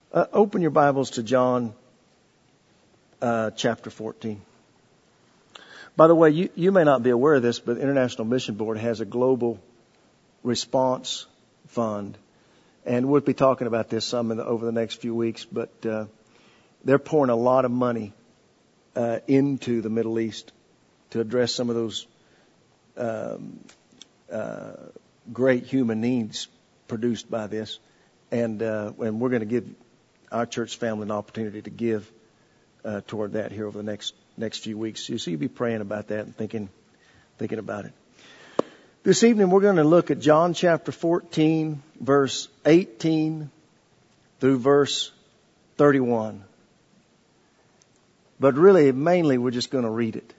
Open your Bibles to John chapter 14. By the way, you may not be aware of this, but the International Mission Board has a global response fund. And we'll be talking about this some over the next few weeks, but they're pouring a lot of money into the Middle East to address some of those great human needs produced by this. And we're going to give our church family an opportunity to give toward that here over the next few weeks. So you be praying about that and thinking about it. This evening we're going to look at John chapter 14, verse 18 through verse 31. But really, mainly, we're just going to read it.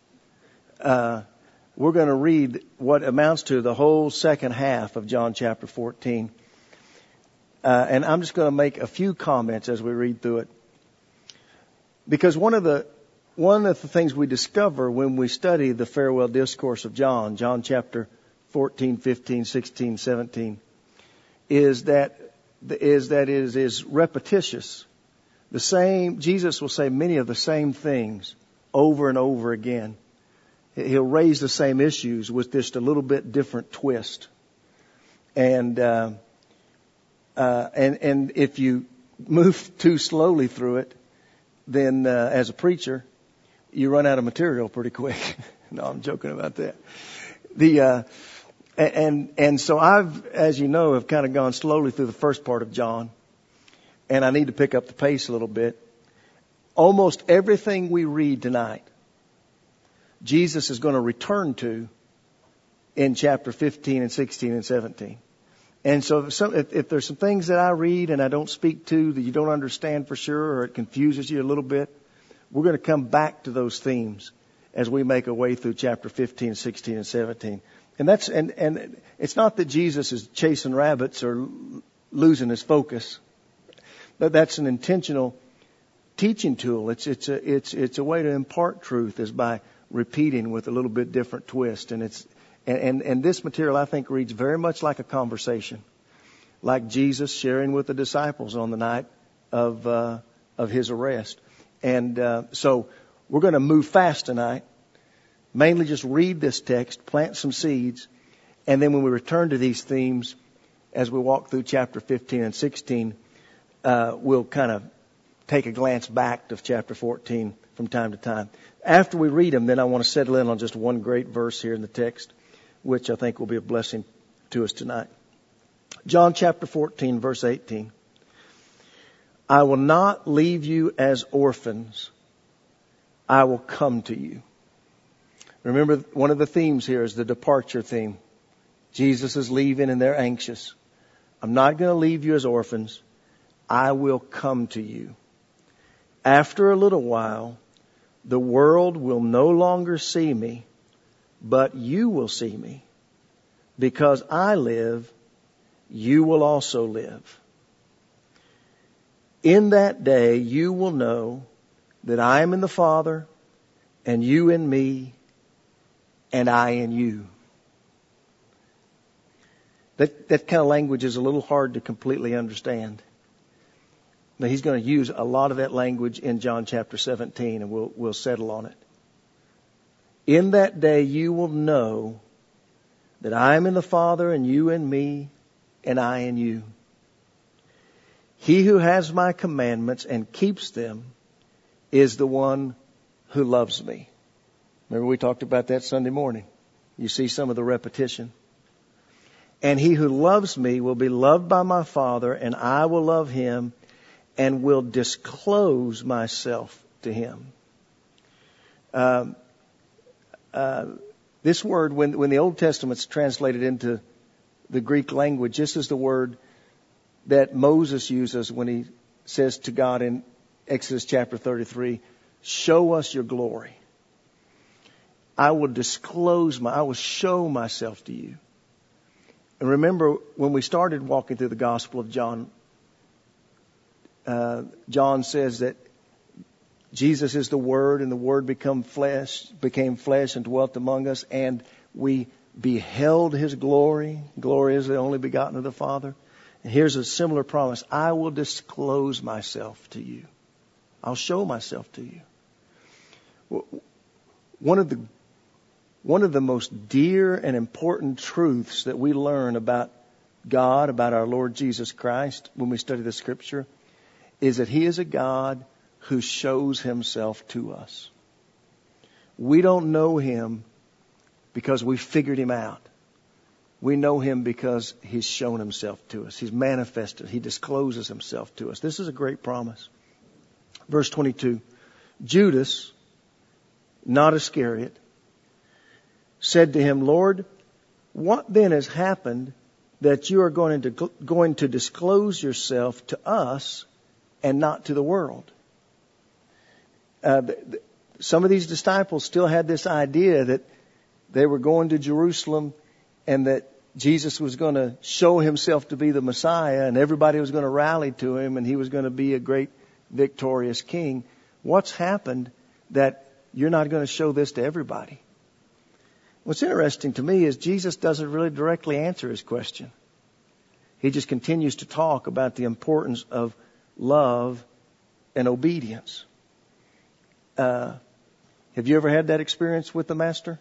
We're going to read what amounts to the whole second half of John chapter 14. And I'm just going to make a few comments as we read through it. Because one of the things we discover when we study the farewell discourse of John chapter 14, 15, 16, 17, is that it is repetitious. Jesus will say many of the same things over and over again. He'll raise the same issues with just a little bit different twist. And if you move too slowly through it, then as a preacher, you run out of material pretty quick. No, I'm joking about that. And so I've, as you know, have kind of gone slowly through the first part of John, and I need to pick up the pace a little bit. Almost everything we read tonight, Jesus is going to return to in chapter 15 and 16 and 17. And so if there's some things that I read and I don't speak to that you don't understand for sure, or it confuses you a little bit, we're going to come back to those themes as we make our way through chapter 15, 16, and 17. And it's not that Jesus is chasing rabbits or losing his focus. But that's an intentional teaching tool. It's a way to impart truth is by repeating with a little bit different twist. And this material, I think, reads very much like a conversation, like Jesus sharing with the disciples on the night of his arrest. And so we're going to move fast tonight, mainly just read this text, plant some seeds, and then when we return to these themes, as we walk through chapter 15 and 16, we'll kind of take a glance back to chapter 14 from time to time. After we read them, then I want to settle in on just one great verse here in the text, which I think will be a blessing to us tonight. John chapter 14, verse 18. I will not leave you as orphans. I will come to you. Remember, one of the themes here is the departure theme. Jesus is leaving and they're anxious. I'm not going to leave you as orphans. I will come to you. After a little while, the world will no longer see me, but you will see me. Because I live, you will also live. In that day, you will know that I am in the Father, and you in me, and I in you. That kind of language is a little hard to completely understand. Now, he's going to use a lot of that language in John chapter 17, and we'll settle on it. In that day you will know that I am in the Father, and you in me, and I in you. He who has my commandments and keeps them is the one who loves me. Remember we talked about that Sunday morning. You see some of the repetition. And he who loves me will be loved by my Father, and I will love him and will disclose myself to him. This word, when the Old Testament's translated into the Greek language, this is the word that Moses uses when he says to God in Exodus chapter 33, show us your glory. I will show myself to you. And remember, when we started walking through the Gospel of John, John says that Jesus is the Word, and the Word became flesh and dwelt among us, and we beheld His glory. Glory is the only begotten of the Father. And here's a similar promise. I will disclose myself to you. I'll show myself to you. One of the most dear and important truths that we learn about God, about our Lord Jesus Christ, when we study the Scripture, is that He is a God who shows Himself to us. We don't know Him because we figured Him out. We know Him because He's shown Himself to us. He's manifested. He discloses Himself to us. This is a great promise. Verse 22, Judas, not Iscariot, said to Him, Lord, what then has happened that you are going to disclose yourself to us and not to the world? Some of these disciples still had this idea that they were going to Jerusalem and that Jesus was going to show Himself to be the Messiah and everybody was going to rally to Him and He was going to be a great victorious king. What's happened that you're not going to show this to everybody? What's interesting to me is Jesus doesn't really directly answer his question. He just continues to talk about the importance of love and obedience. Have you ever had that experience with the Master?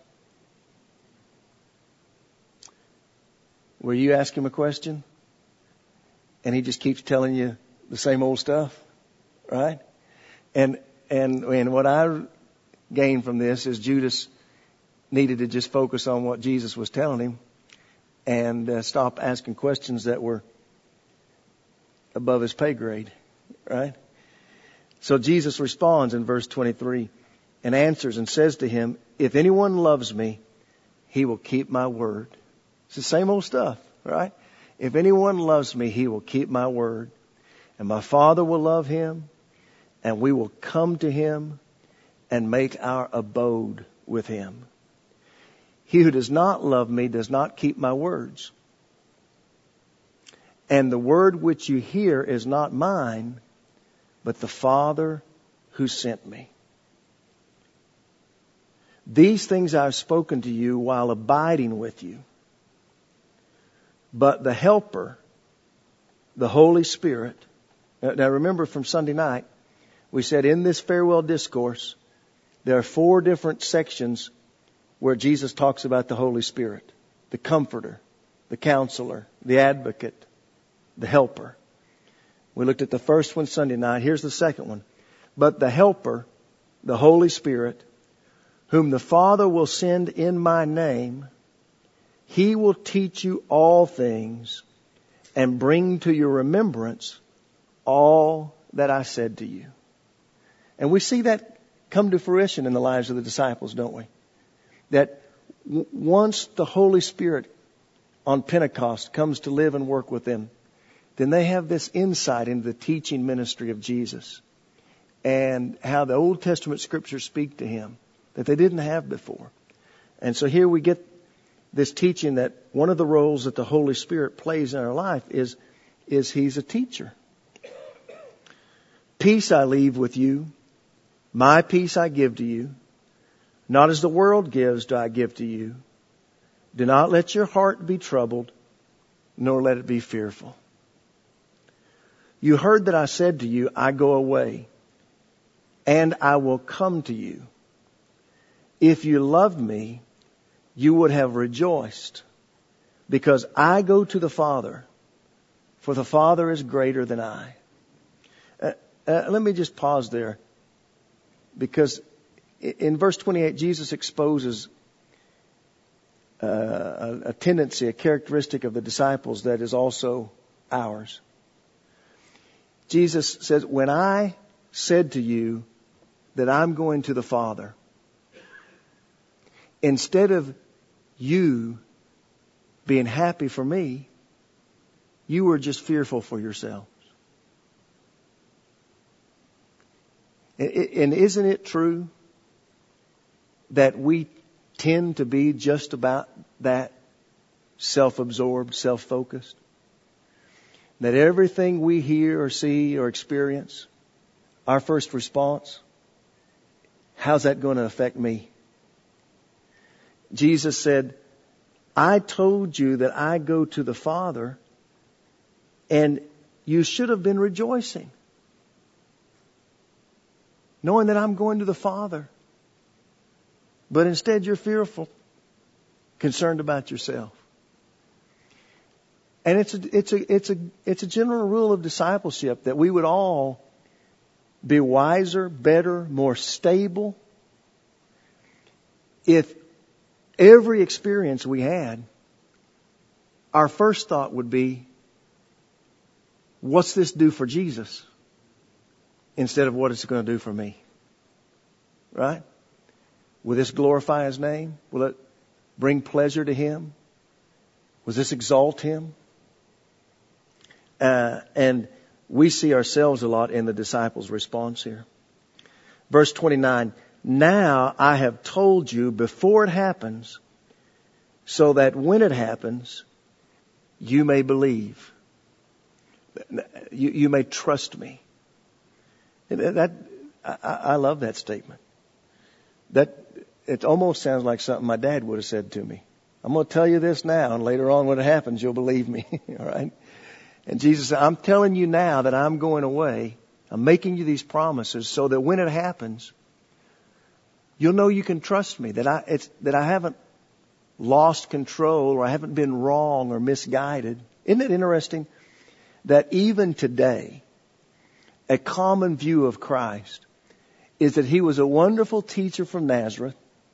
Where you ask Him a question and He just keeps telling you the same old stuff, right? And what I gained from this is Judas needed to just focus on what Jesus was telling him and stop asking questions that were above his pay grade, right? So Jesus responds in verse 23 and answers and says to him, if anyone loves me, he will keep my word. It's the same old stuff, right? If anyone loves me, he will keep my word. And my Father will love him, and we will come to him and make our abode with him. He who does not love me does not keep my words. And the word which you hear is not mine, but the Father who sent me. These things I have spoken to you while abiding with you. But the Helper, the Holy Spirit. Now remember from Sunday night, we said in this farewell discourse, there are 4 different sections where Jesus talks about the Holy Spirit. The Comforter, the Counselor, the Advocate, the Helper. We looked at the first one Sunday night. Here's the second one. But the Helper, the Holy Spirit, whom the Father will send in my name, He will teach you all things and bring to your remembrance all that I said to you. And we see that come to fruition in the lives of the disciples, don't we? That once the Holy Spirit on Pentecost comes to live and work with them, then they have this insight into the teaching ministry of Jesus and how the Old Testament scriptures speak to Him that they didn't have before. And so here we get this teaching that one of the roles that the Holy Spirit plays in our life is He's a teacher. Peace I leave with you. My peace I give to you. Not as the world gives do I give to you. Do not let your heart be troubled, nor let it be fearful. You heard that I said to you, I go away, and I will come to you. If you loved me, you would have rejoiced, because I go to the Father, for the Father is greater than I. Let me just pause there, because in verse 28, Jesus exposes a tendency, a characteristic of the disciples that is also ours. Jesus says, when I said to you that I'm going to the Father, instead of you being happy for me, you were just fearful for yourselves. And isn't it true that we tend to be just about that, self-absorbed, self-focused? That everything we hear or see or experience, our first response, how's that going to affect me? Jesus said, I told you that I go to the Father And you should have been rejoicing, knowing that I'm going to the Father. But instead you're fearful, concerned about yourself. And it's a general rule of discipleship that we would all be wiser, better, more stable if every experience we had, our first thought would be, what's this do for Jesus? Instead of what it's going to do for me. Right? Will this glorify His name? Will it bring pleasure to Him? Will this exalt Him? And we see ourselves a lot in the disciples' response here. Verse 29, now I have told you before it happens, so that when it happens, you may believe. You may trust me. I love that statement. It almost sounds like something my dad would have said to me. I'm going to tell you this now, and later on when it happens, you'll believe me. All right? And Jesus said, I'm telling you now that I'm going away. I'm making you these promises so that when it happens, you'll know you can trust me, that I haven't lost control or I haven't been wrong or misguided. Isn't it interesting that even today, a common view of Christ is that He was a wonderful teacher from Nazareth.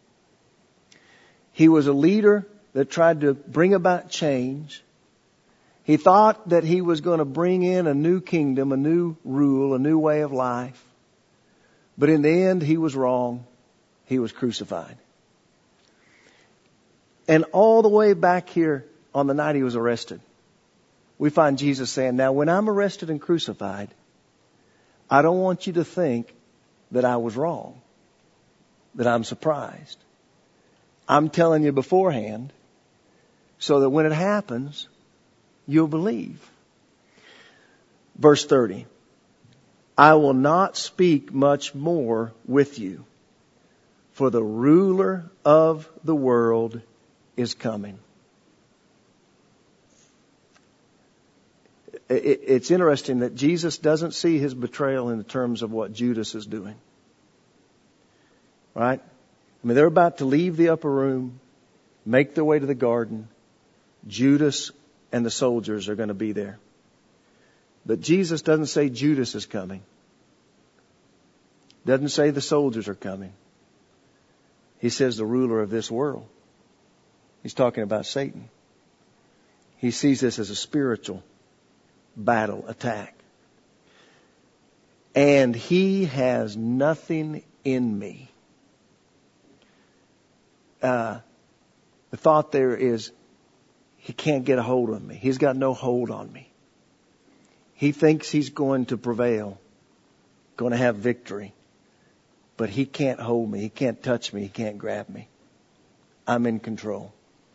He was a leader that tried to bring about change. He thought that He was going to bring in a new kingdom, a new rule, a new way of life. But in the end, He was wrong. He was crucified. And all the way back here on the night He was arrested, we find Jesus saying, now when I'm arrested and crucified, I don't want you to think that I was wrong, that I'm surprised. I'm telling you beforehand so that when it happens, you'll believe. Verse 30, I will not speak much more with you, for the ruler of the world is coming. It's interesting that Jesus doesn't see His betrayal in the terms of what Judas is doing. Right? I mean, they're about to leave the upper room, make their way to the garden. Judas and the soldiers are going to be there. But Jesus doesn't say Judas is coming. Doesn't say the soldiers are coming. He says the ruler of this world. He's talking about Satan. He sees this as a spiritual battle, attack. And he has nothing in me. The thought there is, he can't get a hold of me. He's got no hold on me. He thinks he's going to prevail, going to have victory. But he can't hold me. He can't touch me. He can't grab me. I'm in control.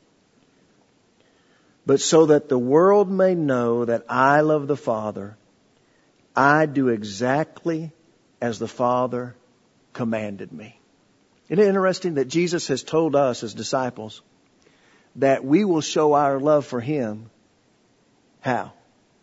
But so that the world may know that I love the Father, I do exactly as the Father commanded me. Isn't it interesting that Jesus has told us as disciples that we will show our love for Him? How?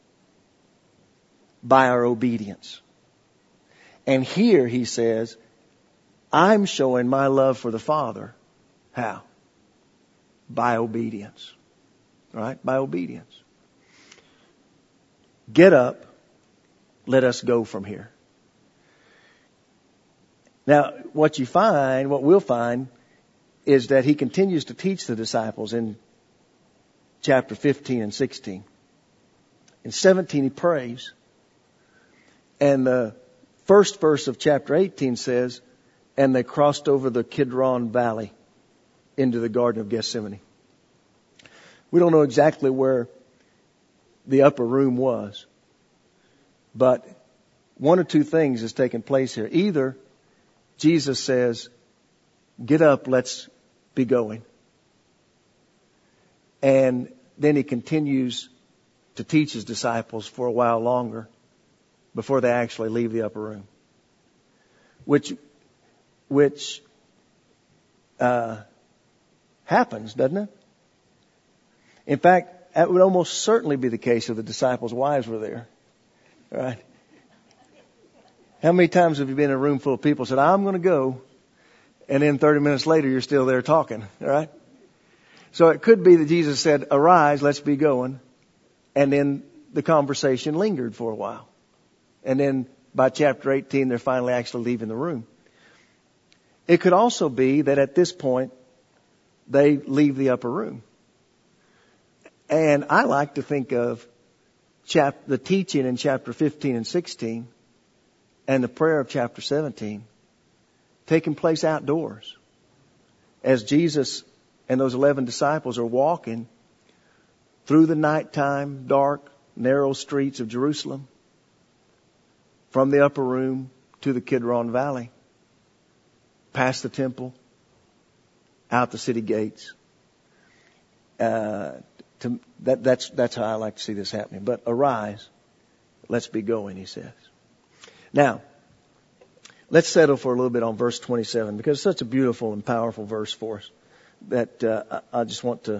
By our obedience. And here He says, I'm showing my love for the Father. How? By obedience. Right? By obedience. Get up. Let us go from here. Now, what we'll find, is that He continues to teach the disciples in chapter 15 and 16. In 17, He prays. And the first verse of chapter 18 says, and they crossed over the Kidron Valley into the Garden of Gethsemane. We don't know exactly where the upper room was, but one or two things has taken place here. Either Jesus says, get up, let's be going. And then He continues to teach His disciples for a while longer before they actually leave the upper room. Which happens, doesn't it? In fact, That would almost certainly be the case if the disciples' wives were there. Right? How many times have you been in a room full of people and said, I'm going to go, and then 30 minutes later you're still there talking, right? So it could be that Jesus said, arise, let's be going, and then the conversation lingered for a while. And then by chapter 18 they're finally actually leaving the room. It could also be that at this point they leave the upper room. And I like to think of the teaching in chapter 15 and 16 and the prayer of chapter 17 taking place outdoors as Jesus and those 11 disciples are walking through the nighttime, dark, narrow streets of Jerusalem from the upper room to the Kidron Valley, past the temple, out the city gates. That's how I like to see this happening. But arise, let's be going, he says. Now, let's settle for a little bit on verse 27 because it's such a beautiful and powerful verse for us that I just want to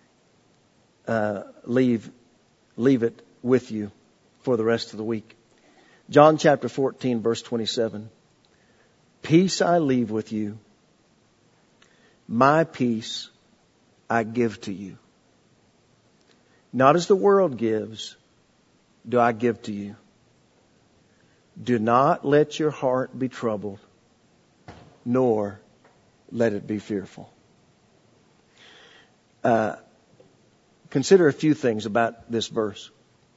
leave it with you for the rest of the week. John chapter 14, verse 27. Peace I leave with you. My peace I give to you. Not as the world gives, do I give to you. Do not let your heart be troubled, nor let it be fearful. Consider a few things about this verse.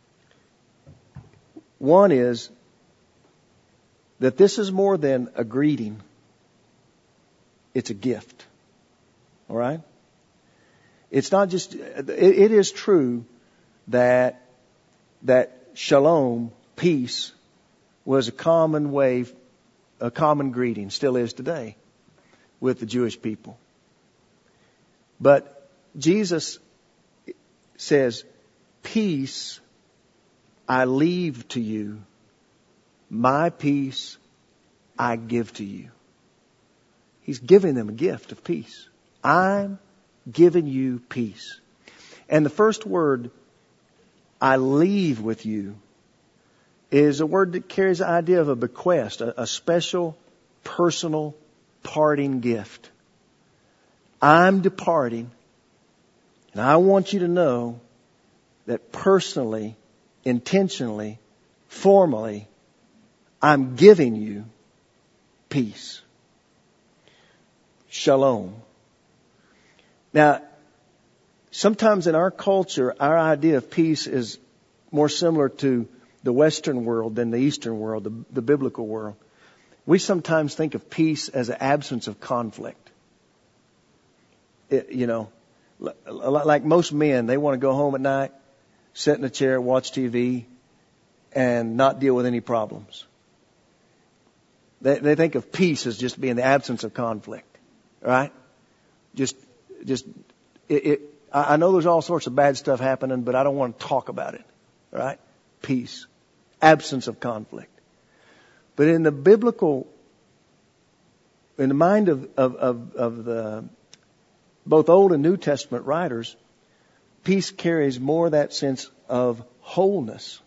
One is that this is more than a greeting. It's a gift. All right? It's not just, it is true that shalom, peace, was a common way, a common greeting, still is today with the Jewish people. But Jesus says, peace I leave to you, my peace I give to you. He's giving them a gift of peace. I'm giving you peace. And the first word, I leave with you, is a word that carries the idea of a bequest, a special, personal, parting gift. I'm departing, and I want you to know that personally, intentionally, formally, I'm giving you peace. Shalom. Now, sometimes in our culture, our idea of peace is more similar to the Western world than the Eastern world, the biblical world. We sometimes think of peace as an absence of conflict. Like most men, they want to go home at night, sit in a chair, watch TV, and not deal with any problems. They think of peace as just being the absence of conflict, right? I know there's all sorts of bad stuff happening, but I don't want to talk about it, right? Peace. Absence of conflict. But in the mind of the both Old and New Testament writers, peace carries more that sense of wholeness,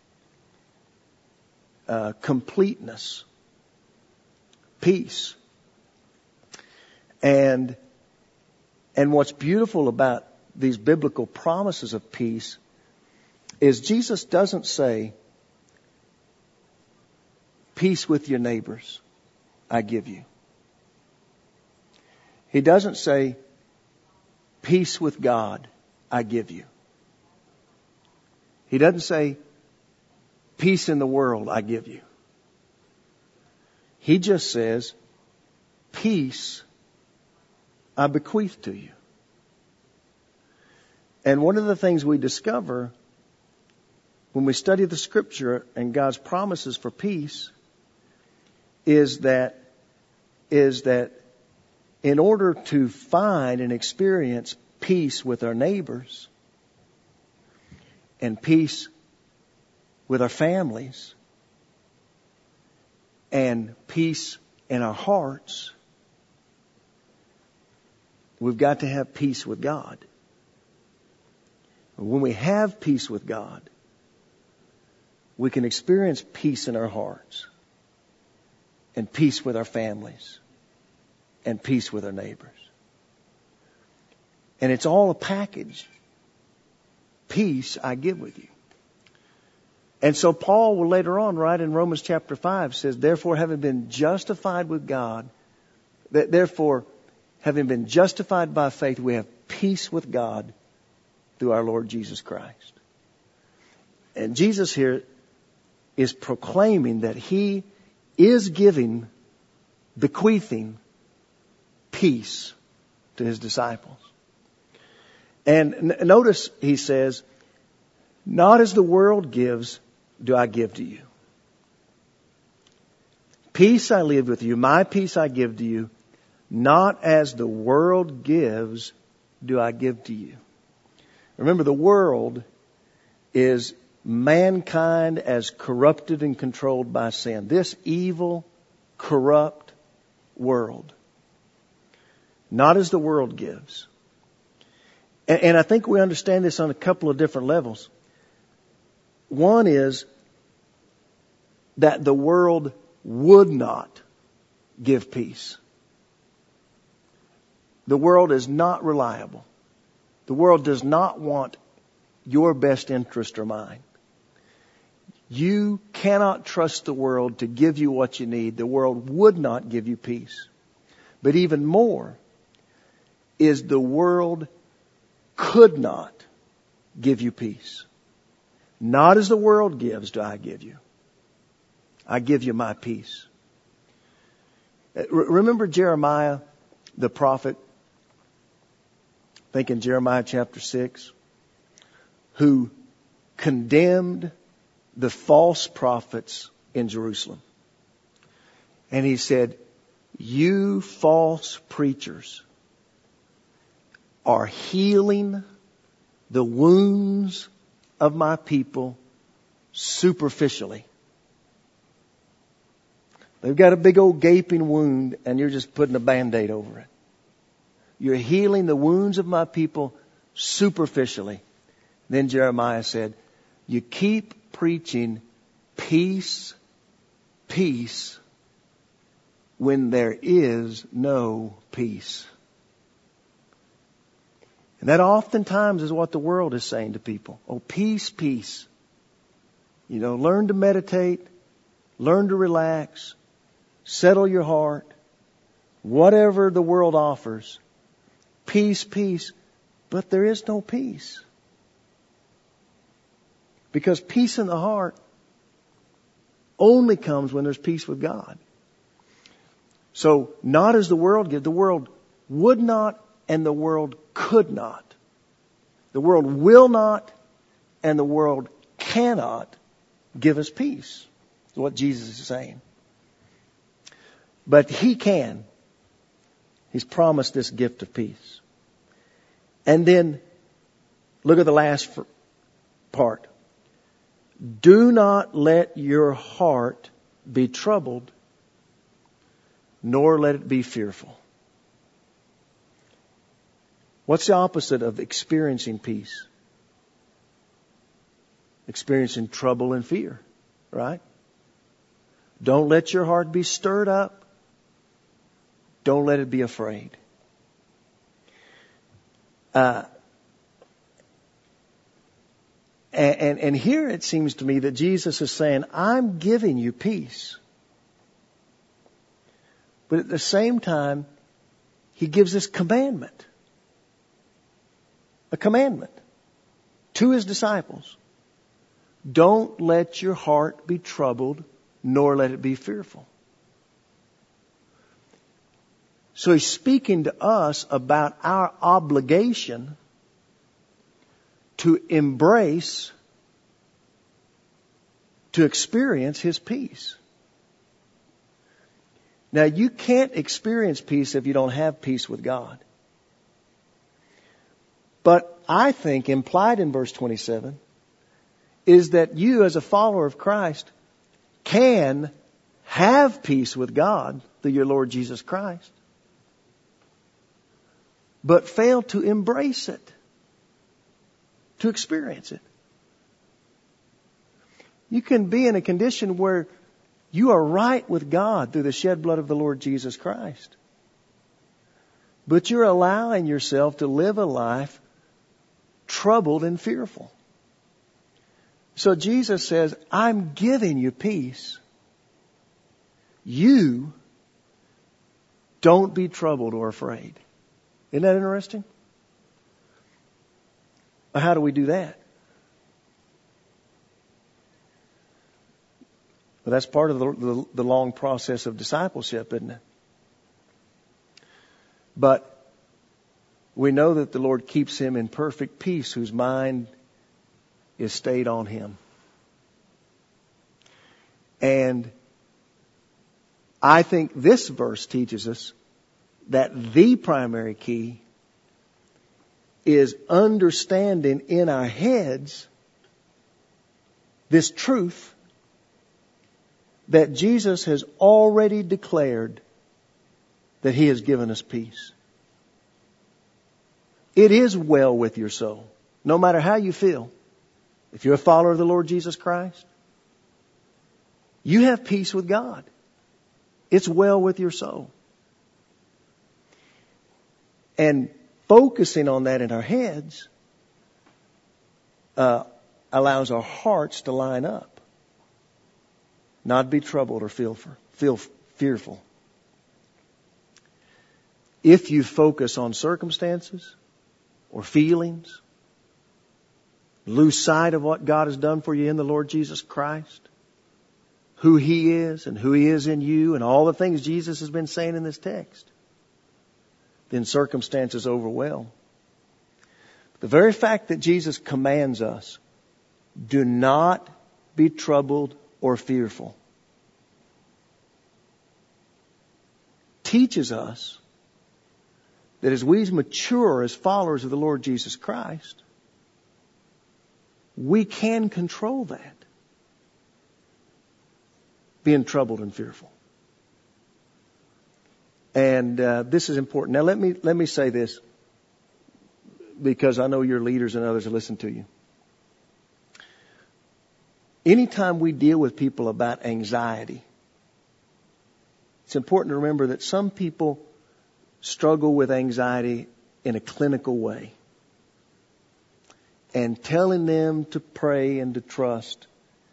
completeness, peace. And what's beautiful about these biblical promises of peace is Jesus doesn't say, peace with your neighbors, I give you. He doesn't say, peace with God, I give you. He doesn't say, peace in the world, I give you. He just says, peace I bequeath to you. And one of the things we discover when we study the Scripture and God's promises for peace is that in order to find and experience peace with our neighbors and peace with our families and peace in our hearts, we've got to have peace with God. When we have peace with God, we can experience peace in our hearts, and peace with our families, and peace with our neighbors. And it's all a package. Peace I give with you. And so Paul will later on write in Romans chapter 5, says, therefore having been justified with God, therefore having been justified by faith, we have peace with God through our Lord Jesus Christ. And Jesus here is proclaiming that He is bequeathing peace to His disciples. And notice He says, not as the world gives, do I give to you. Peace I leave with you, my peace I give to you. Not as the world gives, do I give to you. Remember, the world is mankind as corrupted and controlled by sin. This evil, corrupt world. Not as the world gives. And I think we understand this on a couple of different levels. One is that the world would not give peace. The world is not reliable. The world does not want your best interest or mine. You cannot trust the world to give you what you need. The world would not give you peace. But even more is the world could not give you peace. Not as the world gives do I give you. I give you my peace. Remember Jeremiah, the prophet, I think in Jeremiah chapter 6, who condemned the false prophets in Jerusalem. And he said, you false preachers are healing the wounds of my people superficially. They've got a big old gaping wound and you're just putting a Band-Aid over it. You're healing the wounds of my people superficially. Then Jeremiah said, you keep preaching peace, peace, when there is no peace. And that oftentimes is what the world is saying to people. Oh, peace, peace. You know, learn to meditate, learn to relax, settle your heart, whatever the world offers. Peace, peace. But there is no peace. Because peace in the heart only comes when there's peace with God. So, not as the world gives. The world would not and the world could not. The world will not and the world cannot give us peace. Is what Jesus is saying. But He can. He's promised this gift of peace. And then, look at the last part. Do not let your heart be troubled, nor let it be fearful. What's the opposite of experiencing peace? Experiencing trouble and fear, right? Don't let your heart be stirred up. Don't let it be afraid. And here it seems to me that Jesus is saying, I'm giving you peace. But at the same time, He gives this commandment. A commandment to His disciples. Don't let your heart be troubled, nor let it be fearful. So He's speaking to us about our obligation to embrace, to experience His peace. Now, you can't experience peace if you don't have peace with God. But I think implied in verse 27 is that you as a follower of Christ can have peace with God through your Lord Jesus Christ, but fail to embrace it. to experience it. You can be in a condition where you are right with God through the shed blood of the Lord Jesus Christ. But you're allowing yourself to live a life troubled and fearful. So Jesus says, I'm giving you peace. You don't be troubled or afraid. Isn't that interesting? How do we do that? Well, that's part of the long process of discipleship, isn't it? But we know that the Lord keeps him in perfect peace whose mind is stayed on him. And I think this verse teaches us that the primary key is understanding in our heads this truth that Jesus has already declared that he has given us peace. It is well with your soul, no matter how you feel. If you're a follower of the Lord Jesus Christ, you have peace with God. It's well with your soul. And focusing on that in our heads allows our hearts to line up. Not be troubled or feel fearful. If you focus on circumstances or feelings, lose sight of what God has done for you in the Lord Jesus Christ, who he is and who he is in you, and all the things Jesus has been saying in this text, then circumstances overwhelm. The very fact that Jesus commands us, do not be troubled or fearful, teaches us that as we mature as followers of the Lord Jesus Christ, we can control that, being troubled and fearful. And this is important. Now let me say this, because I know your leaders and others will listen to you. Anytime we deal with people about anxiety, it's important to remember that some people struggle with anxiety in a clinical way. And telling them to pray and to trust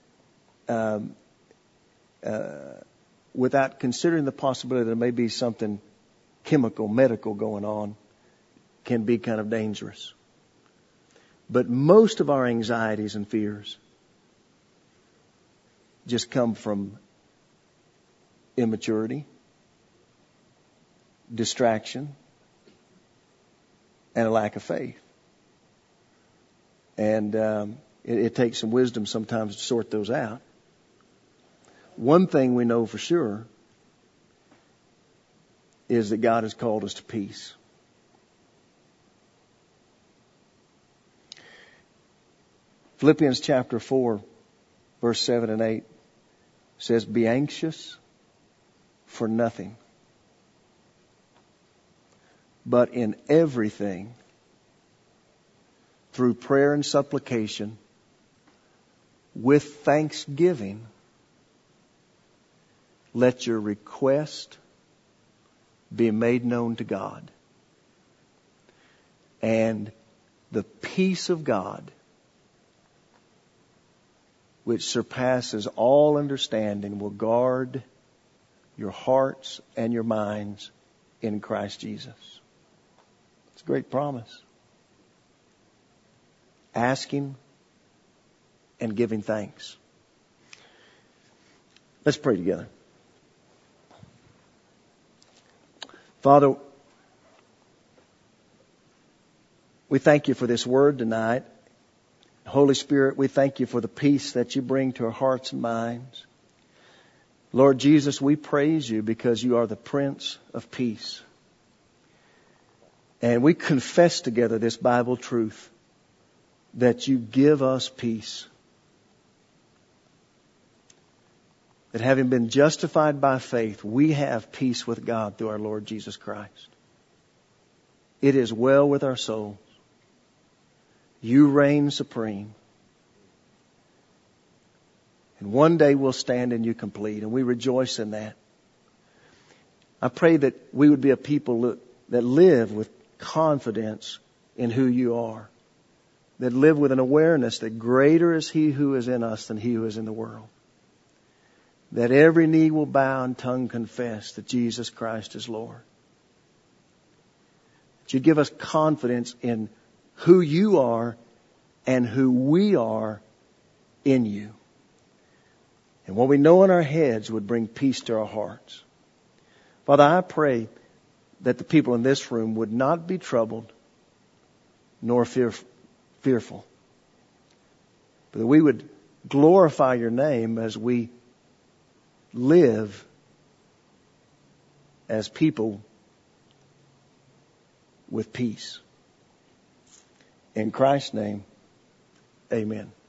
without considering the possibility there may be something chemical, medical going on can be kind of dangerous. But most of our anxieties and fears just come from immaturity, distraction, and a lack of faith. And it takes some wisdom sometimes to sort those out. One thing we know for sure is that God has called us to peace. Philippians chapter 4, verse 7 and 8 says, be anxious for nothing, but in everything, through prayer and supplication, with thanksgiving, let your request be made known to God. And the peace of God, which surpasses all understanding, will guard your hearts and your minds in Christ Jesus. It's a great promise. Asking and giving thanks. Let's pray together. Father, we thank you for this word tonight. Holy Spirit, we thank you for the peace that you bring to our hearts and minds. Lord Jesus, we praise you because you are the Prince of Peace. And we confess together this Bible truth that you give us peace. That having been justified by faith, we have peace with God through our Lord Jesus Christ. It is well with our souls. You reign supreme. And one day we'll stand in you complete, and we rejoice in that. I pray that we would be a people that live with confidence in who you are, that live with an awareness that greater is He who is in us than he who is in the world, that every knee will bow and tongue confess that Jesus Christ is Lord. That you give us confidence in who you are and who we are in you. And what we know in our heads would bring peace to our hearts. Father, I pray that the people in this room would not be troubled nor fearful, but that we would glorify your name as we live as people with peace. In Christ's name, amen.